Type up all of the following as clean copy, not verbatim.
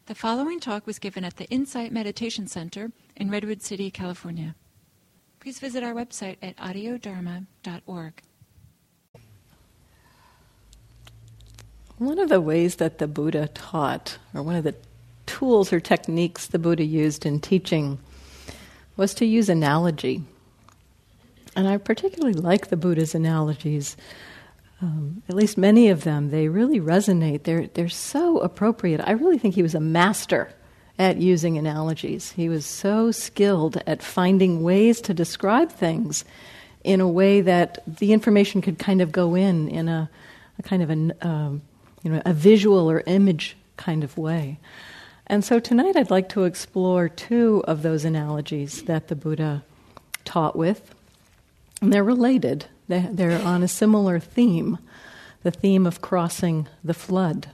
The following talk was given at the Insight Meditation Center in Redwood City, California. Please visit our website at audiodharma.org. One of the ways that the Buddha taught, or one of the tools or techniques the Buddha used in teaching, was to use analogy. And I particularly like the Buddha's analogies. At least many of them, they really resonate. They're so appropriate. I really think he was a master at using analogies. He was so skilled at finding ways to describe things in a way that the information could kind of go in a kind of a visual or image kind of way. And so tonight I'd like to explore two of those analogies that the Buddha taught with. And they're related. They're on a similar theme, the theme of crossing the flood.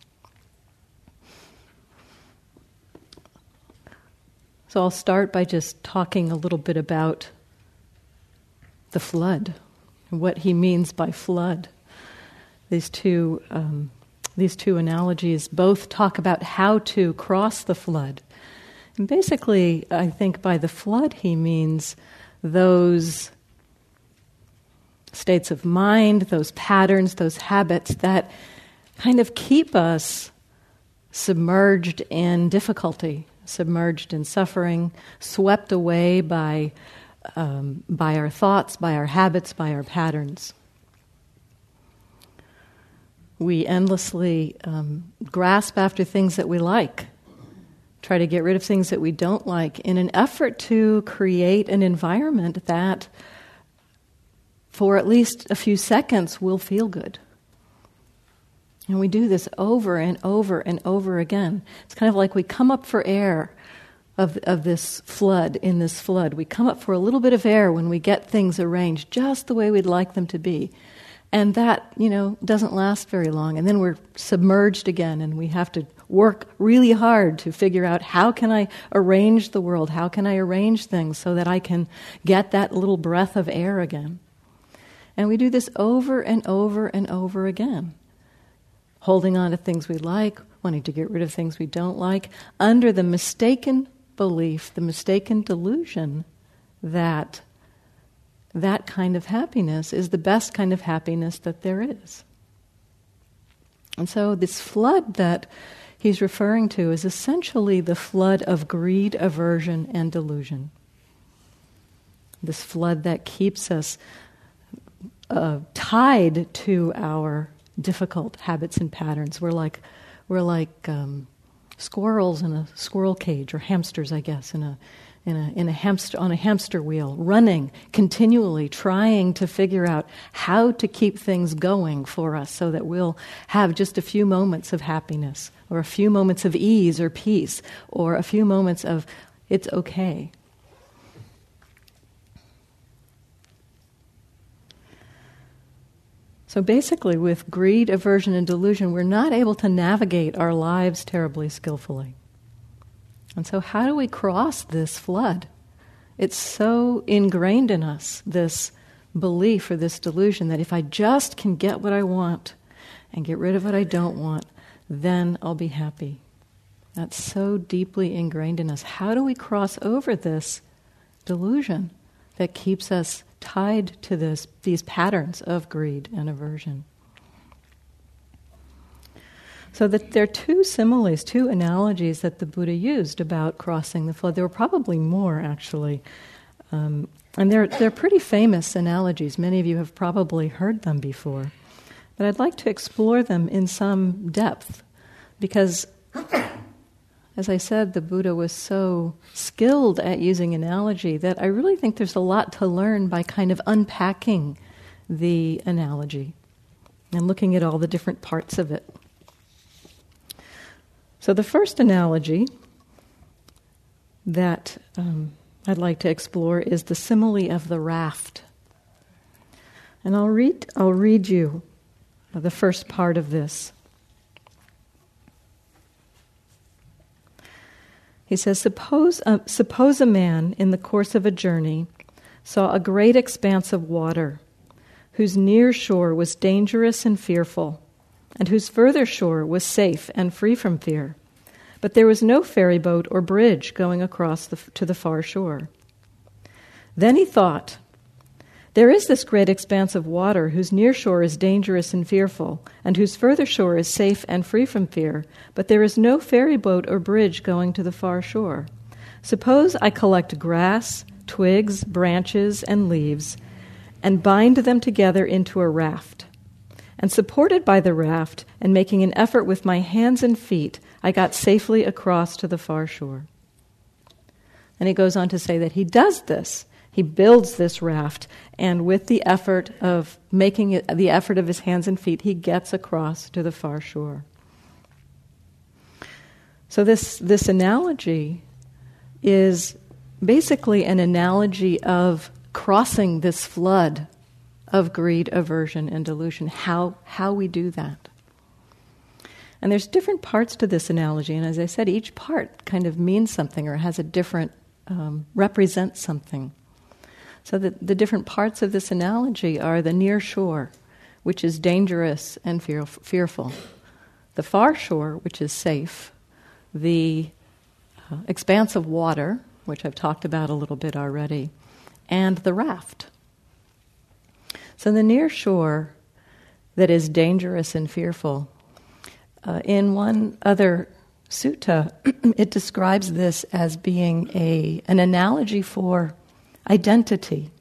So I'll start by just talking a little bit about the flood, what he means by flood. These two analogies both talk about how to cross the flood. And basically, I think by the flood he means those states of mind, those patterns, those habits that kind of keep us submerged in difficulty, submerged in suffering, swept away by our thoughts, by our habits, by our patterns. We endlessly grasp after things that we like, try to get rid of things that we don't like in an effort to create an environment that for at least a few seconds will feel good. And we do this over and over and over again. It's kind of like we come up for air of this flood, in this flood. We come up for a little bit of air when we get things arranged just the way we'd like them to be. And that, doesn't last very long. And then we're submerged again, and we have to work really hard to figure out, how can I arrange the world? How can I arrange things so that I can get that little breath of air again? And we do this over and over and over again, holding on to things we like, wanting to get rid of things we don't like, under the mistaken belief, the mistaken delusion that that kind of happiness is the best kind of happiness that there is. And so this flood that he's referring to is essentially the flood of greed, aversion, and delusion. This flood that keeps us tied to our difficult habits and patterns. We're like squirrels in a squirrel cage, or hamsters, I guess, on a hamster wheel, running continually, trying to figure out how to keep things going for us so that we'll have just a few moments of happiness, or a few moments of ease or peace, or a few moments of it's okay. So basically, with greed, aversion, and delusion, we're not able to navigate our lives terribly skillfully. And so how do we cross this flood? It's so ingrained in us, this belief or this delusion, that if I just can get what I want and get rid of what I don't want, then I'll be happy. That's so deeply ingrained in us. How do we cross over this delusion that keeps us tied to these patterns of greed and aversion? So that there are two similes, two analogies that the Buddha used about crossing the flood. There were probably more, actually. And they're pretty famous analogies. Many of you have probably heard them before. But I'd like to explore them in some depth, because, as I said, the Buddha was so skilled at using analogy that I really think there's a lot to learn by kind of unpacking the analogy and looking at all the different parts of it. So the first analogy that I'd like to explore is the simile of the raft. And I'll read you the first part of this. He says, suppose a man in the course of a journey saw a great expanse of water, whose near shore was dangerous and fearful, and whose further shore was safe and free from fear. but there was no ferry boat or bridge going across to the far shore. Then he thought, there is this great expanse of water whose near shore is dangerous and fearful, and whose further shore is safe and free from fear, but there is no ferry boat or bridge going to the far shore. Suppose I collect grass, twigs, branches, and leaves, and bind them together into a raft. And supported by the raft, and making an effort with my hands and feet, I got safely across to the far shore. And he goes on to say that he does this. He builds this raft, and with the effort of making it, the effort of his hands and feet, he gets across to the far shore. So this analogy is basically an analogy of crossing this flood of greed, aversion, and delusion, how we do that. And there's different parts to this analogy, and as I said, each part kind of means something or has a different, represents something. So the different parts of this analogy are the near shore, which is dangerous and fearful. The far shore, which is safe. The expanse of water, which I've talked about a little bit already. And the raft. So the near shore that is dangerous and fearful. In one other sutta, it describes this as being an analogy for identity.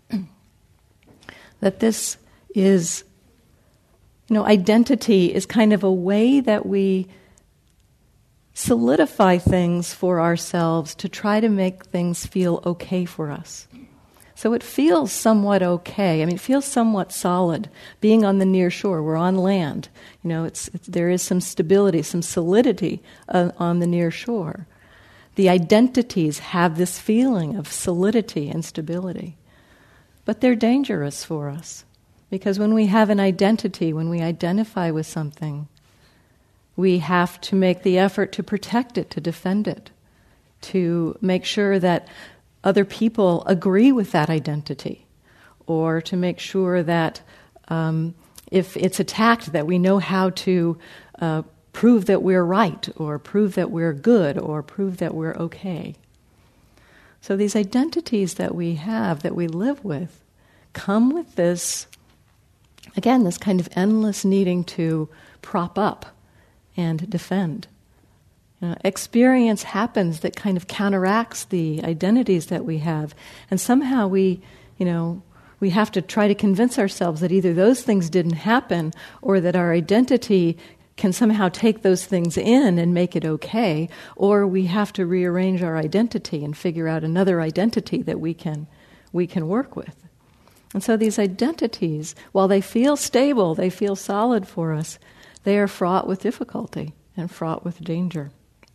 That this is, identity is kind of a way that we solidify things for ourselves to try to make things feel okay for us. So it feels somewhat okay. It feels somewhat solid. Being on the near shore, we're on land. There is some stability, some solidity on the near shore. The identities have this feeling of solidity and stability. But they're dangerous for us. Because when we have an identity, when we identify with something, we have to make the effort to protect it, to defend it, to make sure that other people agree with that identity, or to make sure that if it's attacked, that we know how to prove that we're right, or prove that we're good, or prove that we're okay. So these identities that we have, that we live with, come with this, again, this kind of endless needing to prop up and defend. Experience happens that kind of counteracts the identities that we have, and somehow we have to try to convince ourselves that either those things didn't happen, or that our identity can somehow take those things in and make it okay, or we have to rearrange our identity and figure out another identity that we can work with. And so these identities, while they feel stable, they feel solid for us, they are fraught with difficulty and fraught with danger.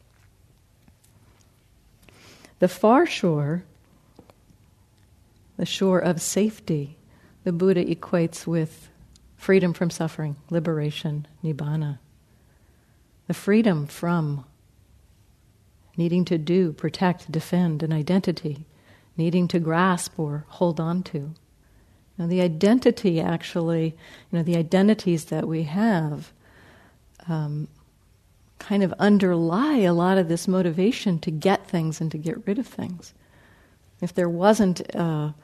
The far shore, the shore of safety, the Buddha equates with freedom from suffering, liberation, nibbana. The freedom from needing to do, protect, defend an identity, needing to grasp or hold on to. Now, the identity actually, the identities that we have kind of underlie a lot of this motivation to get things and to get rid of things. If there wasn't a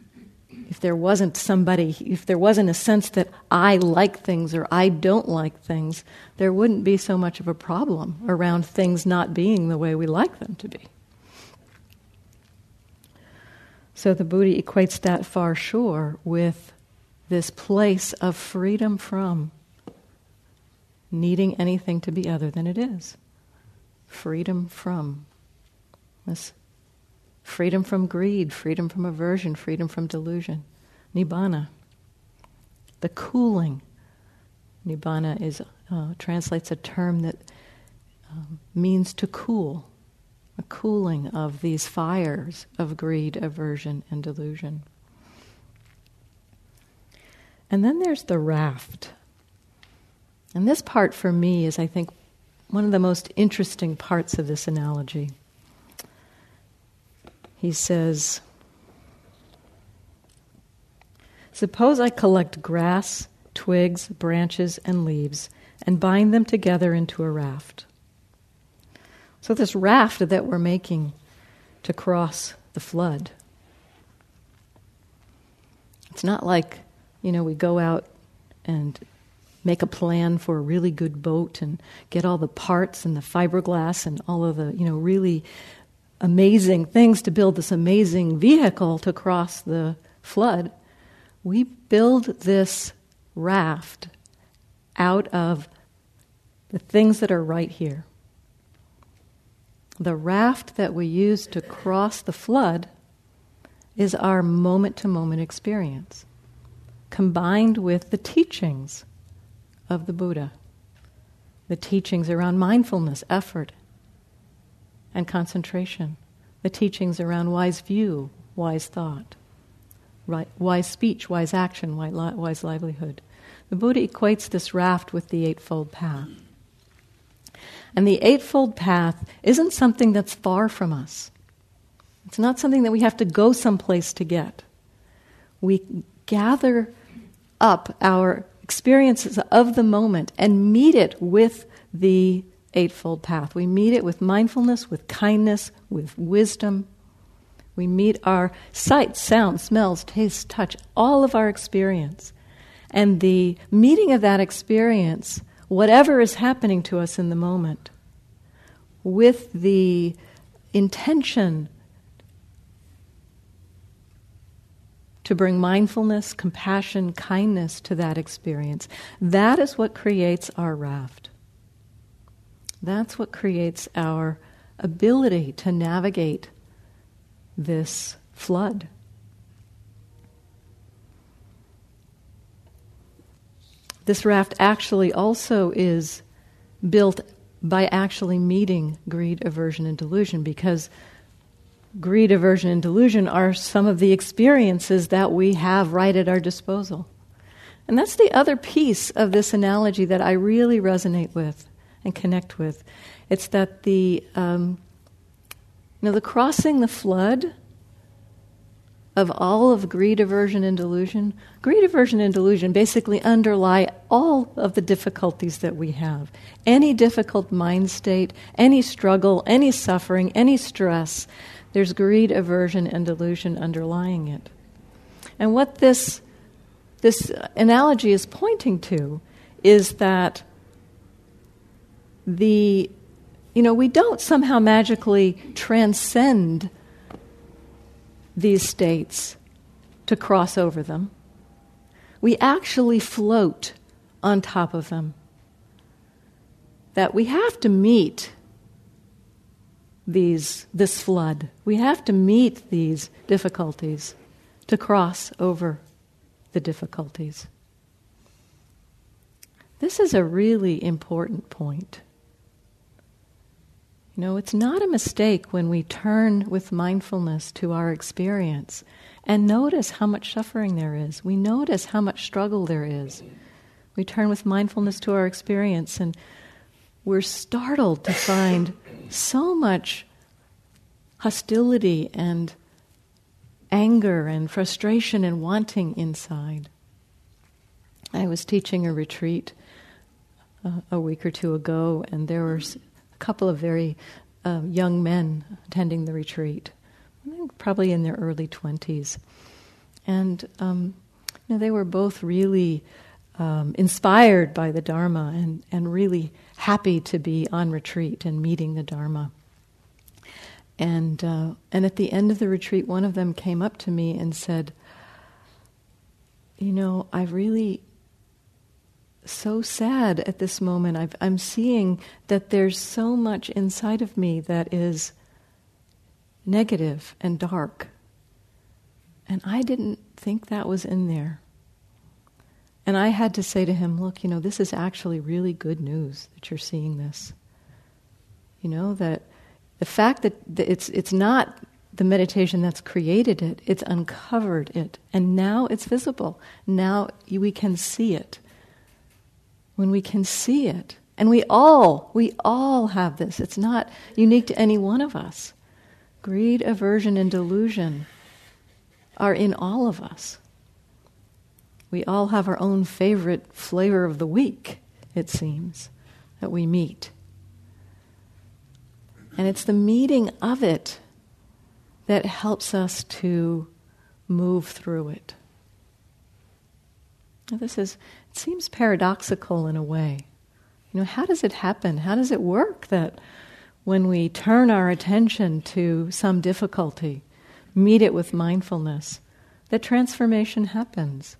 sense that I like things or I don't like things, there wouldn't be so much of a problem around things not being the way we like them to be. So the Buddha equates that far shore with this place of freedom from needing anything to be other than it is. Freedom from this. Freedom from greed, freedom from aversion, freedom from delusion. Nibbana. The cooling. Nibbana translates a term that means to cool. A cooling of these fires of greed, aversion, and delusion. And then there's the raft. And this part for me is, I think, one of the most interesting parts of this analogy. He says, suppose I collect grass, twigs, branches, and leaves and bind them together into a raft. So this raft that we're making to cross the flood, it's not like, we go out and make a plan for a really good boat and get all the parts and the fiberglass and all of the, really amazing things to build this amazing vehicle to cross the flood. We build this raft out of the things that are right here. The raft that we use to cross the flood is our moment-to-moment experience, combined with the teachings of the Buddha, the teachings around mindfulness, effort, and concentration, the teachings around wise view, wise thought, wise speech, wise action, wise livelihood. The Buddha equates this raft with the Eightfold Path. And the Eightfold Path isn't something that's far from us. It's not something that we have to go someplace to get. We gather up our experiences of the moment and meet it with the Eightfold Path. We meet it with mindfulness, with kindness, with wisdom. We meet our sight, sound, smells, taste, touch, all of our experience. And the meeting of that experience, whatever is happening to us in the moment, with the intention to bring mindfulness, compassion, kindness to that experience, that is what creates our raft. That's what creates our ability to navigate this flood. This raft actually also is built by actually meeting greed, aversion, and delusion, because greed, aversion, and delusion are some of the experiences that we have right at our disposal. And that's the other piece of this analogy that I really resonate with and connect with. It's that the crossing the flood of all of greed, aversion, and delusion. Greed, aversion, and delusion basically underlie all of the difficulties that we have. Any difficult mind state, any struggle, any suffering, any stress, there's greed, aversion, and delusion underlying it. And what this analogy is pointing to is that we don't somehow magically transcend these states to cross over them. We actually float on top of them. That we have to meet this flood. We have to meet these difficulties to cross over the difficulties. This is a really important point. It's not a mistake when we turn with mindfulness to our experience and notice how much suffering there is. We notice how much struggle there is. We turn with mindfulness to our experience and we're startled to find so much hostility and anger and frustration and wanting inside. I was teaching a retreat a week or two ago, and there were a couple of very young men attending the retreat, probably in their early 20s. And they were both really inspired by the Dharma and really happy to be on retreat and meeting the Dharma. And at the end of the retreat, one of them came up to me and said, I really so sad at this moment. I'm seeing that there's so much inside of me that is negative and dark. And I didn't think that was in there. And I had to say to him, look, this is actually really good news that you're seeing this. That the fact that it's not the meditation that's created it, it's uncovered it. And now it's visible. Now we can see it. When we can see it, and we all have this. It's not unique to any one of us. Greed, aversion, and delusion are in all of us. We all have our own favorite flavor of the week, it seems, that we meet. And it's the meeting of it that helps us to move through it. Now it seems paradoxical in a way. How does it happen? How does it work that when we turn our attention to some difficulty, meet it with mindfulness, that transformation happens?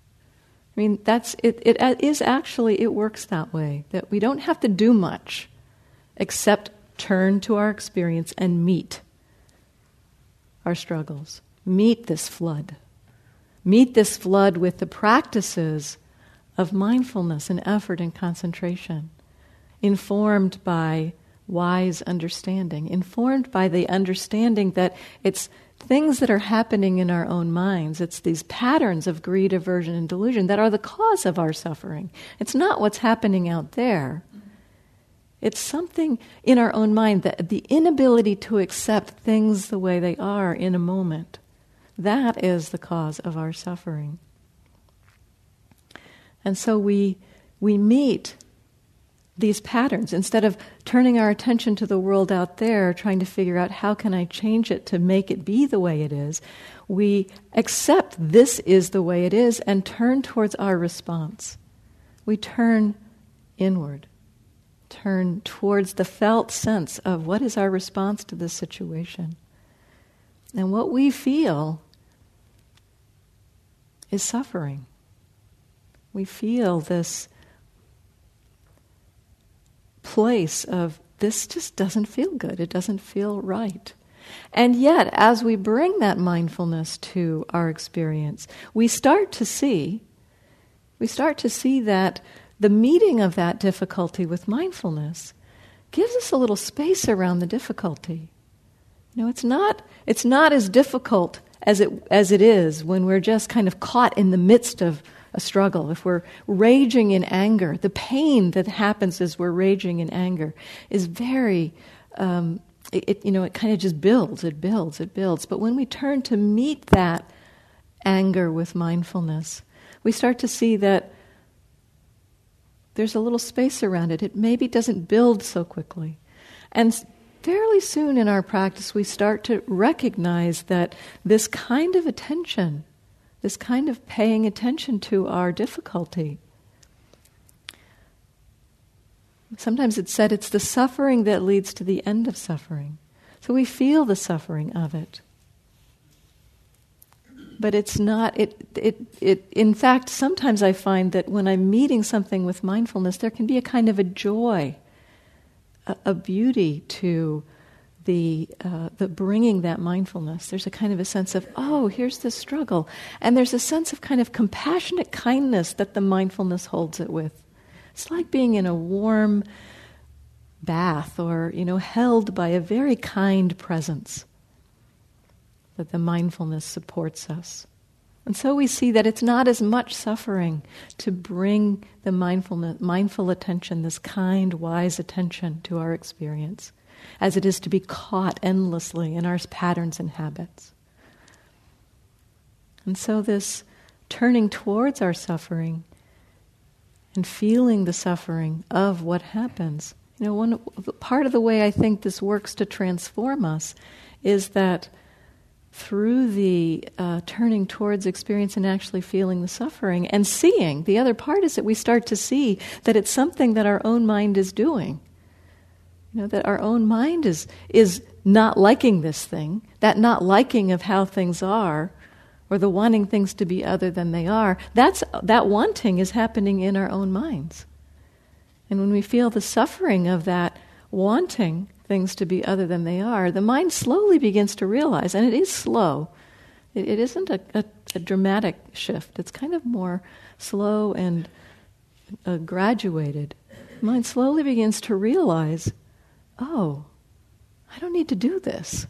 It works that way, that we don't have to do much except turn to our experience and meet our struggles. Meet this flood. Meet this flood with the practices of mindfulness and effort and concentration, informed by wise understanding, informed by the understanding that it's things that are happening in our own minds. It's these patterns of greed, aversion, and delusion that are the cause of our suffering. It's not what's happening out there. It's something in our own mind, that the inability to accept things the way they are in a moment. That is the cause of our suffering. And so we meet these patterns. Instead of turning our attention to the world out there, trying to figure out how can I change it to make it be the way it is, we accept this is the way it is and turn towards our response. We turn inward, turn towards the felt sense of what is our response to this situation. And what we feel is suffering. We feel this place of, this just doesn't feel good, it doesn't feel right. And yet, as we bring that mindfulness to our experience, we start to see that the meeting of that difficulty with mindfulness gives us a little space around the difficulty. It's not as difficult as it is when we're just kind of caught in the midst of a struggle. If we're raging in anger, the pain that happens as we're raging in anger is very, it kind of just builds. It builds. But when we turn to meet that anger with mindfulness, we start to see that there's a little space around it. It maybe doesn't build so quickly. And fairly soon in our practice, we start to recognize that this kind of attention, this kind of paying attention to our difficulty. Sometimes it's said it's the suffering that leads to the end of suffering. So we feel the suffering of it. But it's not, in fact, sometimes I find that when I'm meeting something with mindfulness, there can be a kind of a joy, a beauty to the bringing that mindfulness. There's a kind of a sense of, oh, here's this struggle. And there's a sense of kind of compassionate kindness that the mindfulness holds it with. It's like being in a warm bath or, held by a very kind presence, that the mindfulness supports us. And so we see that it's not as much suffering to bring the mindful attention, this kind, wise attention to our experience, as it is to be caught endlessly in our patterns and habits. And so this turning towards our suffering and feeling the suffering of what happens, one part of the way I think this works to transform us is that through the turning towards experience and actually feeling the suffering and seeing, the other part is that we start to see that it's something that our own mind is doing. That our own mind is not liking this thing, that not liking of how things are, or the wanting things to be other than they are, that wanting is happening in our own minds. And when we feel the suffering of that wanting things to be other than they are, the mind slowly begins to realize, and it is slow, it isn't a dramatic shift, it's kind of more slow and graduated. The mind slowly begins to realize, oh, I don't need to do this.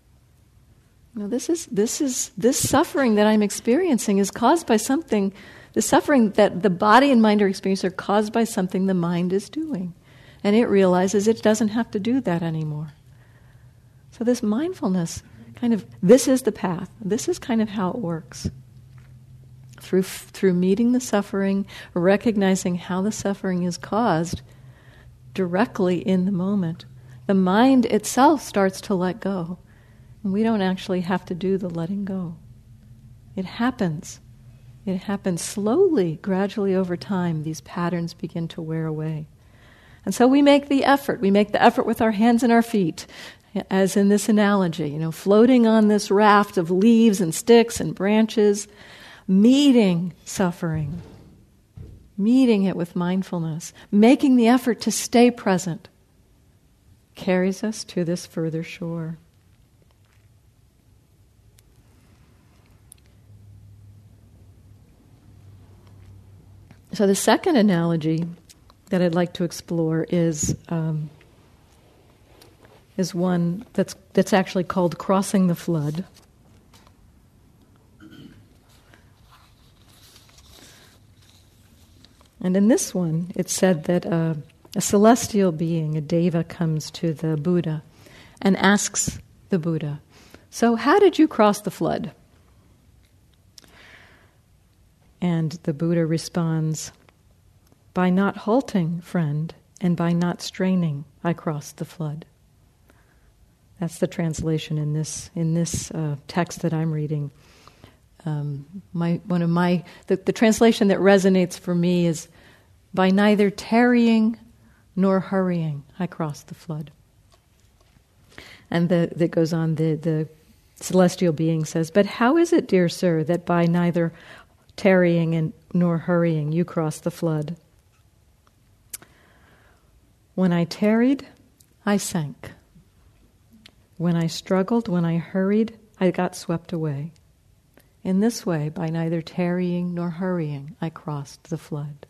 This suffering that I'm experiencing is caused by something. The suffering that the body and mind are experiencing are caused by something the mind is doing. And it realizes it doesn't have to do that anymore. So this mindfulness, this is the path. This is kind of how it works. Through meeting the suffering, recognizing how the suffering is caused directly in the moment, the mind itself starts to let go. And we don't actually have to do the letting go. It happens. It happens slowly, gradually over time. These patterns begin to wear away. And so we make the effort. We make the effort with our hands and our feet, as in this analogy, floating on this raft of leaves and sticks and branches, meeting suffering, meeting it with mindfulness, making the effort to stay present, carries us to this further shore. So the second analogy that I'd like to explore is one that's actually called crossing the flood. And in this one, it's said that a celestial being, a deva, comes to the Buddha and asks the Buddha, "So how did you cross the flood?" And the Buddha responds, "By not halting, friend, and by not straining, I crossed the flood." That's the translation in this text that I'm reading. The translation that resonates for me is, "By neither tarrying nor hurrying, I crossed the flood." And that goes on. The celestial being says, "But how is it, dear sir, that by neither tarrying nor hurrying you crossed the flood?" "When I tarried, I sank. When I struggled, when I hurried, I got swept away. In this way, by neither tarrying nor hurrying, I crossed the flood."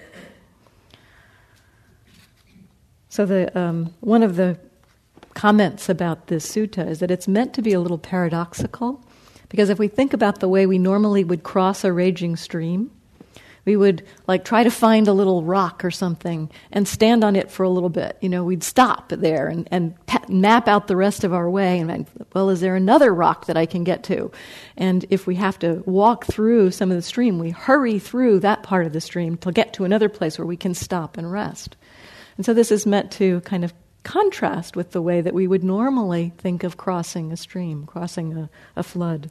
So one of the comments about this sutta is that it's meant to be a little paradoxical, because if we think about the way we normally would cross a raging stream, we would try to find a little rock or something and stand on it for a little bit. We'd stop there and map out the rest of our way. And is there another rock that I can get to? And if we have to walk through some of the stream, we hurry through that part of the stream to get to another place where we can stop and rest. And so this is meant to kind of contrast with the way that we would normally think of crossing a stream, crossing a flood.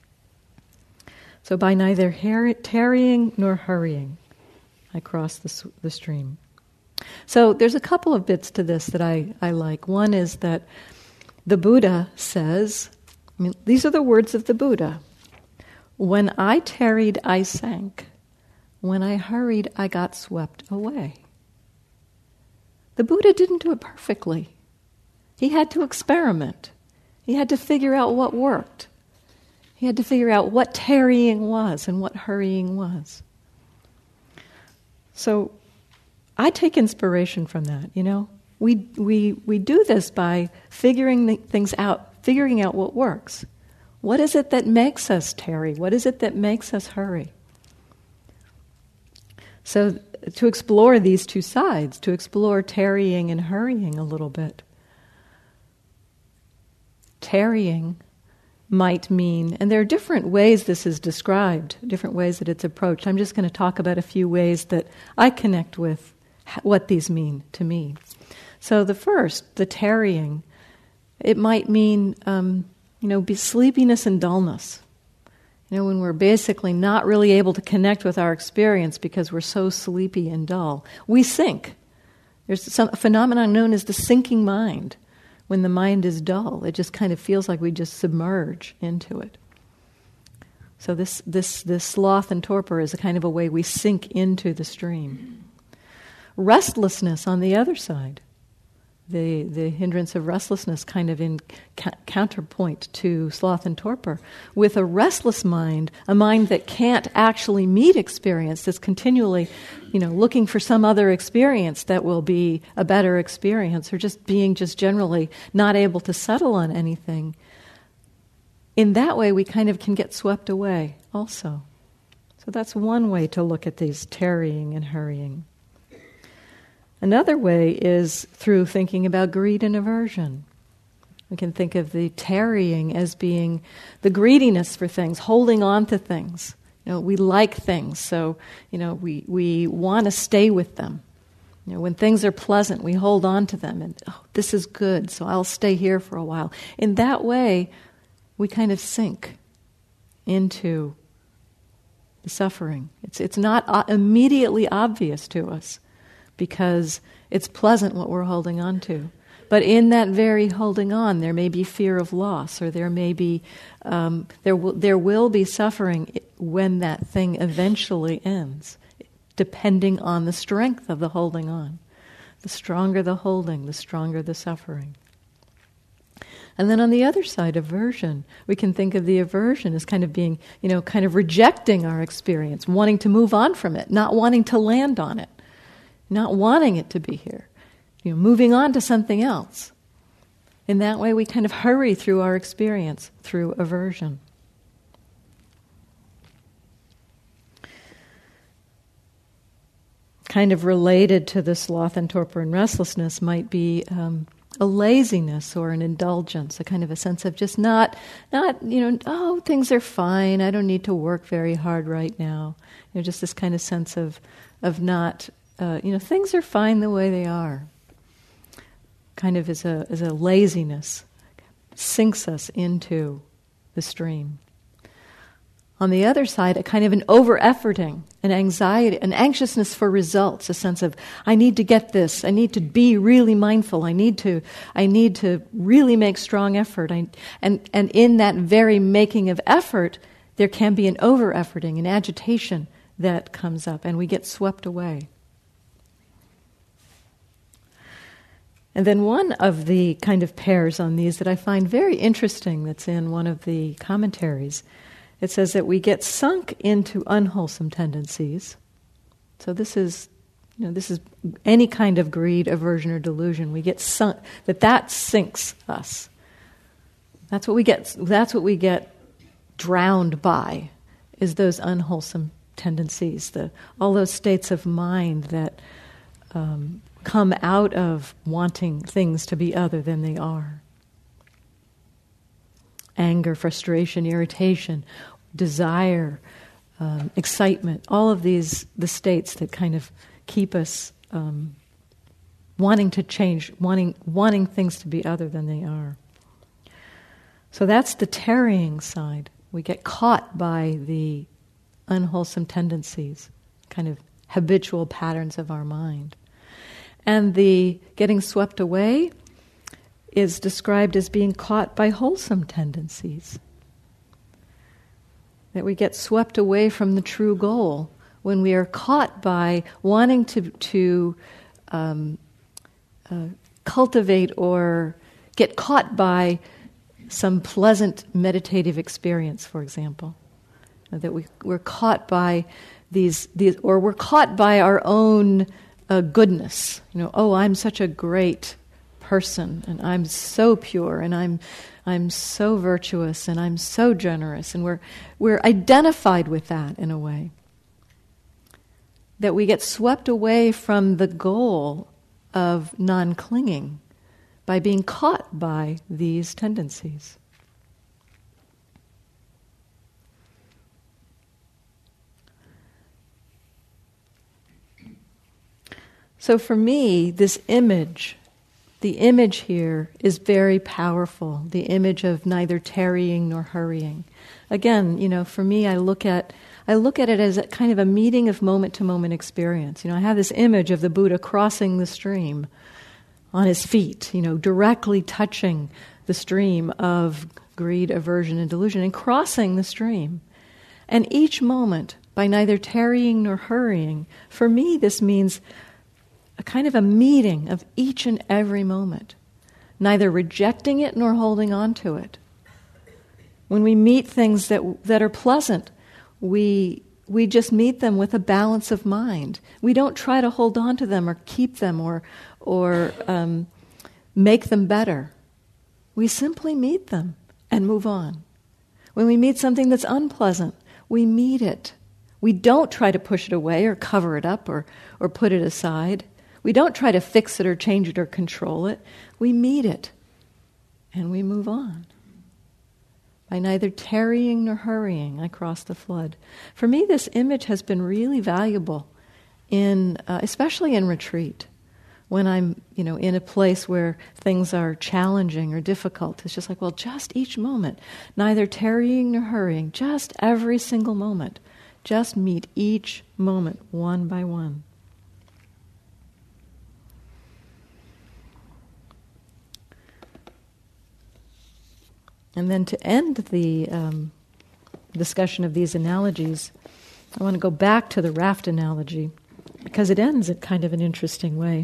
So by neither tarrying nor hurrying, I crossed the stream. So there's a couple of bits to this that I like. One is that the Buddha says, these are the words of the Buddha, "When I tarried, I sank. When I hurried, I got swept away." The Buddha didn't do it perfectly. He had to experiment. He had to figure out what worked. He had to figure out what tarrying was and what hurrying was. So I take inspiration from that, We do this by figuring things out, figuring out what works. What is it that makes us tarry? What is it that makes us hurry? So to explore these two sides, to explore tarrying and hurrying a little bit. Tarrying might mean, and there are different ways this is described, different ways that it's approached. I'm just going to talk about a few ways that I connect with what these mean to me. So the first, the tarrying, it might mean, be sleepiness and dullness. When we're basically not really able to connect with our experience because we're so sleepy and dull, we sink. There's a phenomenon known as the sinking mind. When the mind is dull, it just kind of feels like we just submerge into it. So this sloth and torpor is a kind of a way we sink into the stream. Restlessness on the other side. The hindrance of restlessness kind of in counterpoint to sloth and torpor. With a restless mind, a mind that can't actually meet experience, that's continually, looking for some other experience that will be a better experience, or just being generally not able to settle on anything. In that way, we kind of can get swept away also. So that's one way to look at these tarrying and hurrying. Another way is through thinking about greed and aversion. We can think of the tarrying as being the greediness for things, holding on to things. We like things, so we want to stay with them. When things are pleasant, we hold on to them and, oh, this is good, so I'll stay here for a while. In that way, we kind of sink into the suffering. It's not immediately obvious to us because it's pleasant what we're holding on to. But in that very holding on, there may be fear of loss, or there may be there will be suffering when that thing eventually ends, depending on the strength of the holding on. The stronger the holding, the stronger the suffering. And then on the other side, aversion. We can think of the aversion as kind of being, kind of rejecting our experience, wanting to move on from it, not wanting to land on it, not wanting it to be here. Moving on to something else. In that way, we kind of hurry through our experience through aversion. Kind of related to the sloth and torpor and restlessness might be a laziness or an indulgence, a kind of a sense of just not, oh, things are fine, I don't need to work very hard right now. Just this kind of sense of not, things are fine the way they are. Kind of as a laziness, sinks us into the stream. On the other side, a kind of an over-efforting, an anxiety, an anxiousness for results, a sense of, I need to get this, I need to be really mindful, I need to really make strong effort. And in that very making of effort, there can be an over-efforting, an agitation that comes up, and we get swept away. And then one of the kind of pairs on these that I find very interesting that's in one of the commentaries, it says that we get sunk into unwholesome tendencies. So this is any kind of greed, aversion, or delusion. We get sunk, that sinks us. That's what we get drowned by, is those unwholesome tendencies, all those states of mind that come out of wanting things to be other than they are. Anger, frustration, irritation, desire, excitement, all of these, the states that kind of keep us wanting to change, wanting things to be other than they are. So that's the tarrying side. We get caught by the unwholesome tendencies, kind of habitual patterns of our mind. And the getting swept away is described as being caught by wholesome tendencies. That we get swept away from the true goal when we are caught by wanting to cultivate or get caught by some pleasant meditative experience, for example. That we're caught by these, or we're caught by our own goodness. Oh, I'm such a great person, and I'm so pure, and I'm so virtuous, and I'm so generous, and we're identified with that in a way. That we get swept away from the goal of non-clinging by being caught by these tendencies. So for me, this image, the image here is very powerful, the image of neither tarrying nor hurrying. Again, for me, I look at it as a kind of a meeting of moment-to-moment experience. I have this image of the Buddha crossing the stream on his feet, directly touching the stream of greed, aversion, and delusion, and crossing the stream. And each moment, by neither tarrying nor hurrying, for me this means a kind of a meeting of each and every moment, neither rejecting it nor holding on to it. When we meet things that are pleasant, we just meet them with a balance of mind. We don't try to hold on to them or keep them or make them better. We simply meet them and move on. When we meet something that's unpleasant, we meet it. We don't try to push it away or cover it up or put it aside. We don't try to fix it or change it or control it. We meet it and we move on. By neither tarrying nor hurrying, I cross the flood. For me, this image has been really valuable, especially in retreat. when I'm, in a place where things are challenging or difficult. It's just like, well, just each moment, neither tarrying nor hurrying, just every single moment. Just meet each moment one by one. And then to end the discussion of these analogies, I want to go back to the raft analogy, because it ends in kind of an interesting way.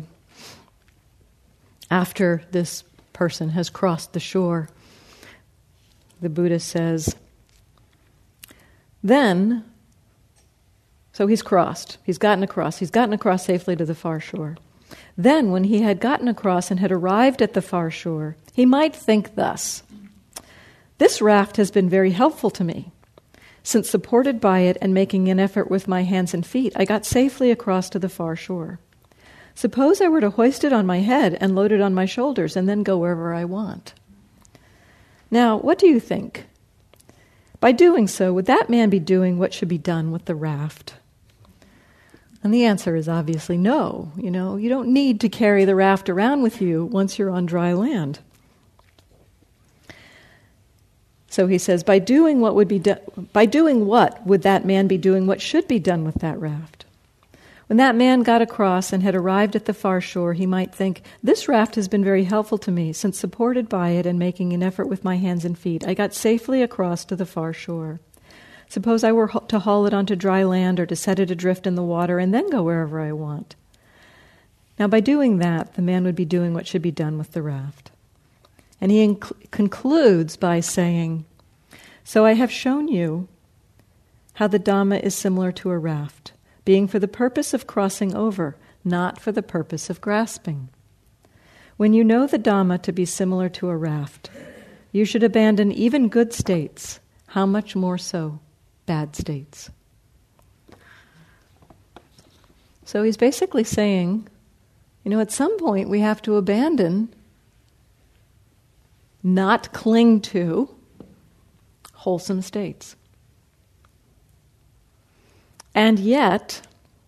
After this person has crossed the shore, the Buddha says, then, so he's crossed, he's gotten across safely to the far shore. Then, when he had gotten across and had arrived at the far shore, he might think thus, this raft has been very helpful to me, since supported by it and making an effort with my hands and feet, I got safely across to the far shore. Suppose I were to hoist it on my head and load it on my shoulders and then go wherever I want. Now, what do you think? By doing so, would that man be doing what should be done with the raft? And the answer is obviously no. You don't need to carry the raft around with you once you're on dry land. So he says, by doing what would that man be doing what should be done with that raft? When that man got across and had arrived at the far shore, he might think, this raft has been very helpful to me, since supported by it and making an effort with my hands and feet, I got safely across to the far shore. Suppose I were to haul it onto dry land or to set it adrift in the water and then go wherever I want. Now, by doing that, the man would be doing what should be done with the raft. And he concludes by saying, so I have shown you how the Dhamma is similar to a raft, being for the purpose of crossing over, not for the purpose of grasping. When you know the Dhamma to be similar to a raft, you should abandon even good states, how much more so bad states. So he's basically saying, at some point we have to abandon, not cling to, wholesome states. And yet,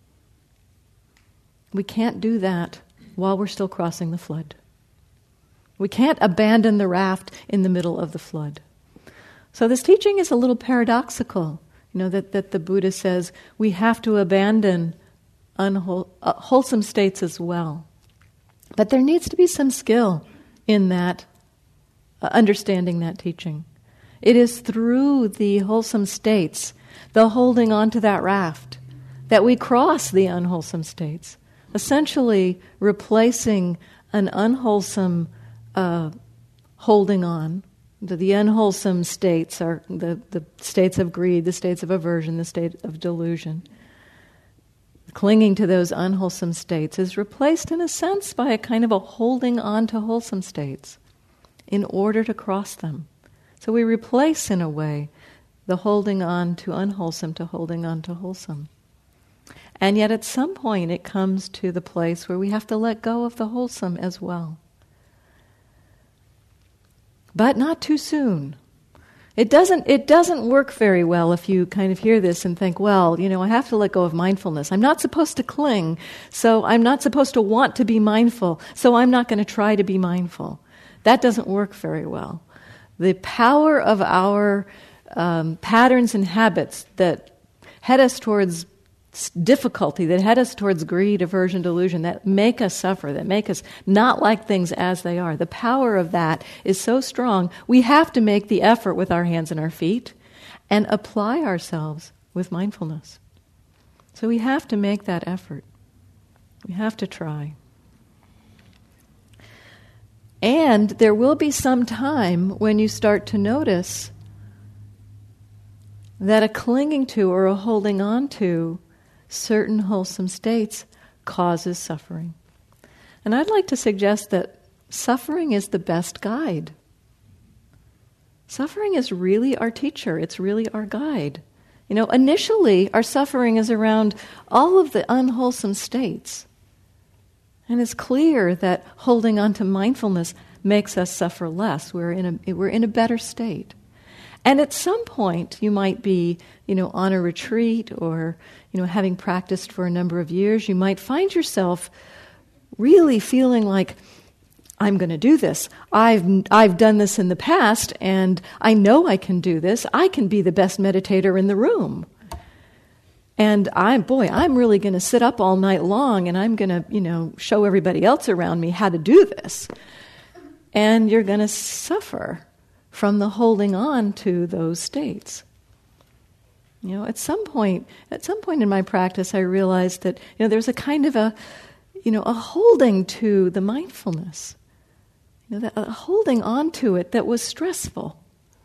we can't do that while we're still crossing the flood. We can't abandon the raft in the middle of the flood. So this teaching is a little paradoxical, that the Buddha says we have to abandon wholesome states as well. But there needs to be some skill in that, understanding that teaching. It is through the wholesome states, the holding on to that raft, that we cross the unwholesome states, essentially replacing an unwholesome holding on. The unwholesome states are the states of greed, the states of aversion, the state of delusion. Clinging to those unwholesome states is replaced in a sense by a kind of a holding on to wholesome states in order to cross them. So we replace, in a way, the holding on to unwholesome to holding on to wholesome. And yet at some point it comes to the place where we have to let go of the wholesome as well. But not too soon. It doesn't work very well if you kind of hear this and think, well, I have to let go of mindfulness. I'm not supposed to cling, so I'm not supposed to want to be mindful, so I'm not going to try to be mindful. That doesn't work very well. The power of our patterns and habits that head us towards difficulty, that head us towards greed, aversion, delusion, that make us suffer, that make us not like things as they are. The power of that is so strong, we have to make the effort with our hands and our feet and apply ourselves with mindfulness. So we have to make that effort. We have to try. And there will be some time when you start to notice that a clinging to or a holding on to certain wholesome states causes suffering. And I'd like to suggest that suffering is the best guide. Suffering is really our teacher. It's really our guide. Initially, our suffering is around all of the unwholesome states. And it's clear that holding on to mindfulness makes us suffer less. We're in a better state. And at some point, you might be, on a retreat or, having practiced for a number of years, you might find yourself really feeling like, I'm going to do this. I've done this in the past, and I know I can do this. I can be the best meditator in the room. And I'm really going to sit up all night long, and I'm going to, show everybody else around me how to do this. And you're going to suffer from the holding on to those states. At some point in my practice, I realized that there's a kind of a holding to the mindfulness. A holding on to it that was stressful.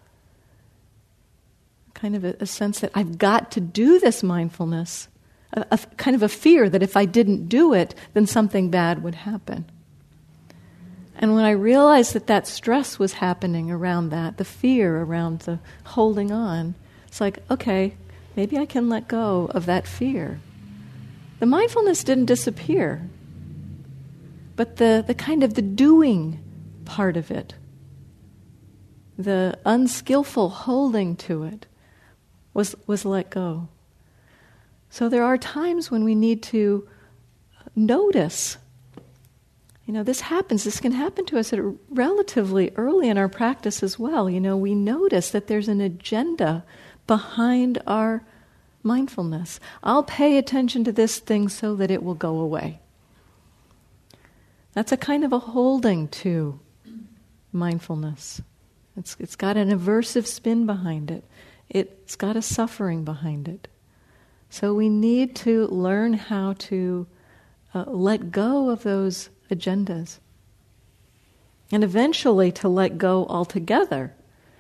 Kind of a sense that I've got to do this mindfulness. A kind of a fear that if I didn't do it, then something bad would happen. And when I realized that stress was happening around that, the fear around the holding on, it's like, okay, maybe I can let go of that fear. The mindfulness didn't disappear, but the kind of the doing part of it, the unskillful holding to it, was let go. So there are times when we need to notice. This can happen to us at relatively early in our practice as well. We notice that there's an agenda behind our mindfulness. I'll pay attention to this thing so that it will go away. That's a kind of a holding to mindfulness. It's got an aversive spin behind it. It's got a suffering behind it. So we need to learn how to let go of those agendas. And eventually to let go altogether.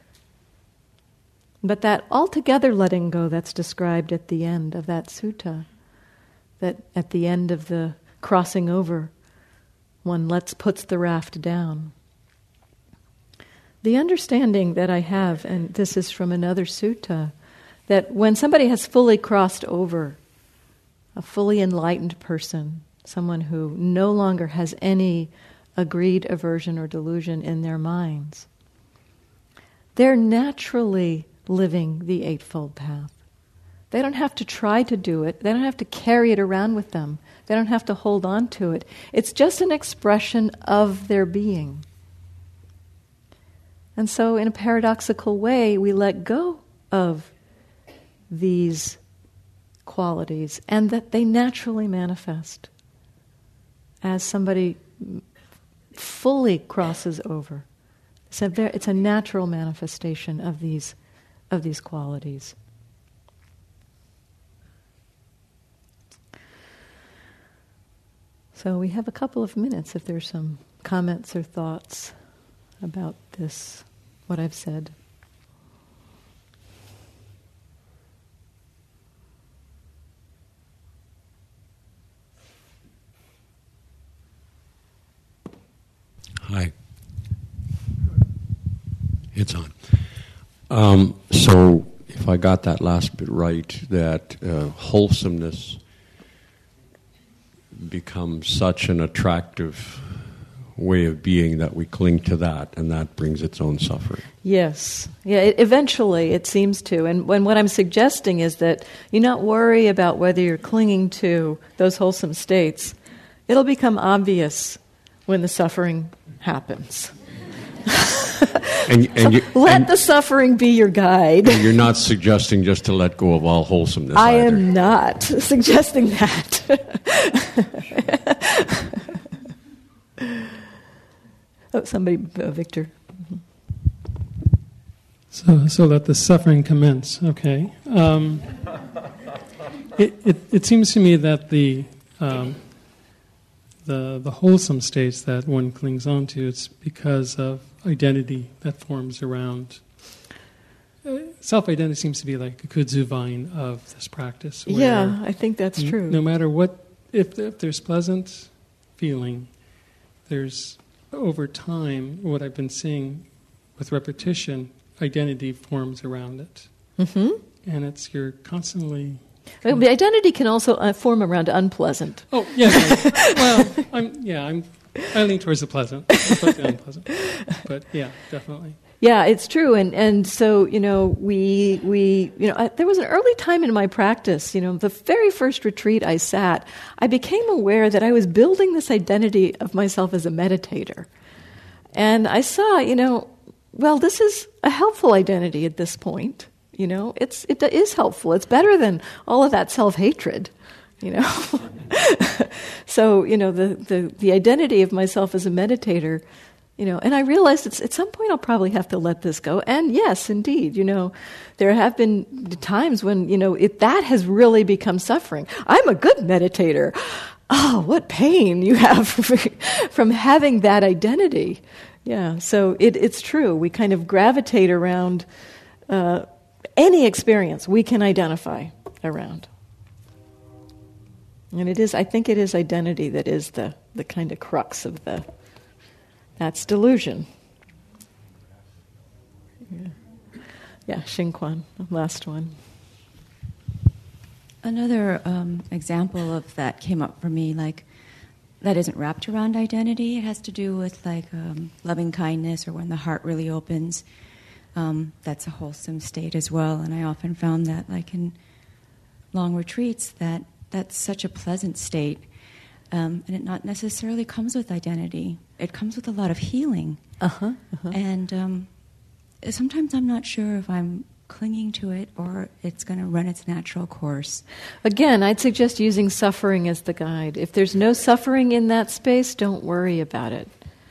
But that altogether letting go that's described at the end of that sutta, that at the end of the crossing over, one puts the raft down. The understanding that I have, and this is from another sutta, that when somebody has fully crossed over, a fully enlightened person, someone who no longer has any agreed aversion or delusion in their minds, they're naturally living the Eightfold Path. They don't have to try to do it. They don't have to carry it around with them. They don't have to hold on to it. It's just an expression of their being. And so in a paradoxical way, we let go of these qualities and that they naturally manifest as somebody fully crosses over. It's a natural manifestation of these qualities. So we have a couple of minutes if there's some comments or thoughts about this, what I've said. Hi. It's on. So if I got that last bit right, that wholesomeness becomes such an attractive way of being that we cling to that, and that brings its own suffering. Yes. Yeah, eventually it seems to. And what I'm suggesting is that you not worry about whether you're clinging to those wholesome states. It'll become obvious when the suffering happens. Let the suffering be your guide. And you're not suggesting just to let go of all wholesomeness I either. am not suggesting that. Victor. So let the suffering commence. Okay. It seems to me that the wholesome states that one clings on to, it's because of identity that forms around. Self-identity seems to be like a kudzu vine of this practice. Yeah, I think that's true. No matter what, if there's pleasant feeling, there's over time, what I've been seeing with repetition, identity forms around it. Mm-hmm. And you're constantly... The identity can also form around unpleasant. Oh, yeah. Well, I lean towards the pleasant, opposed to unpleasant. But yeah, definitely. Yeah, it's true, and so we there was an early time in my practice. The very first retreat I sat, I became aware that I was building this identity of myself as a meditator, and I saw, well, this is a helpful identity at this point. It is helpful. It's better than all of that self-hatred. So the identity of myself as a meditator. And I realized at some point I'll probably have to let this go. And yes, indeed, there have been times when, that has really become suffering. I'm a good meditator. Oh, what pain you have from having that identity. Yeah, so it's true. We kind of gravitate around any experience we can identify around. And I think it is identity that is the kind of crux of that's delusion. Yeah, Xingquan, last one. Another example of that came up for me, that isn't wrapped around identity. It has to do with loving kindness, or when the heart really opens. That's a wholesome state as well. And I often found that, in long retreats, that's such a pleasant state. And it not necessarily comes with identity. It comes with a lot of healing. And sometimes I'm not sure if I'm clinging to it or it's going to run its natural course. Again, I'd suggest using suffering as the guide. If there's no suffering in that space, don't worry about it.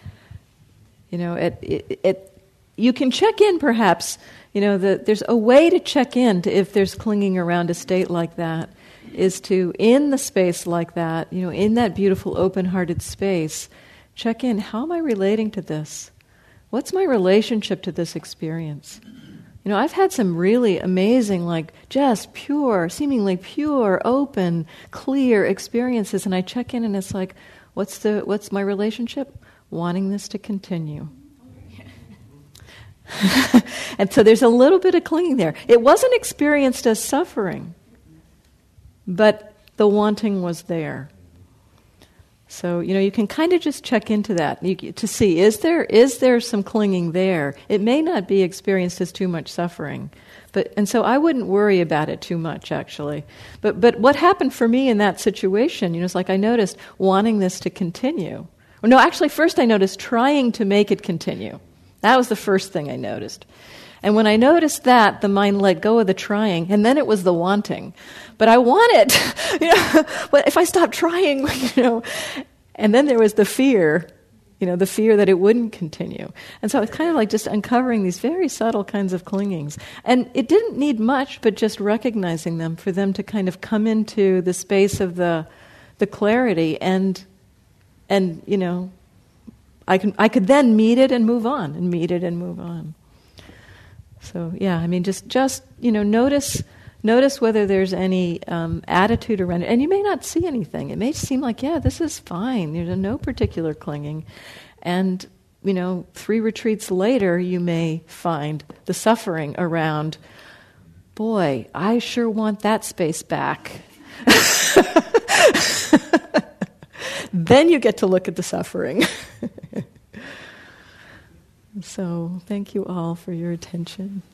You can check in, perhaps. There's a way to check in if there's clinging around a state like that. Is to, in the space like that, in that beautiful open-hearted space, check in, how am I relating to this? What's my relationship to this experience? I've had some really amazing, just pure, seemingly pure, open, clear experiences, and I check in and it's like, what's my relationship? Wanting this to continue. And so there's a little bit of clinging there. It wasn't experienced as suffering, but the wanting was there. So, you can kind of just check into that to see, is there some clinging there? It may not be experienced as too much suffering. And so I wouldn't worry about it too much, actually. But what happened for me in that situation, it's I noticed wanting this to continue. Or no, actually, first I noticed trying to make it continue. That was the first thing I noticed. And when I noticed that, the mind let go of the trying, and then it was the wanting. But I want it. But if I stop trying, and then there was the fear, the fear that it wouldn't continue. And so it's kind of just uncovering these very subtle kinds of clingings. And it didn't need much, but just recognizing them for them to kind of come into the space of the clarity and I could then meet it and move on, and meet it and move on. So yeah, just notice whether there's any attitude around it, and you may not see anything. It may seem like, yeah, this is fine. There's no particular clinging, and 3 retreats later, you may find the suffering around. Boy, I sure want that space back. Then you get to look at the suffering. So, thank you all for your attention.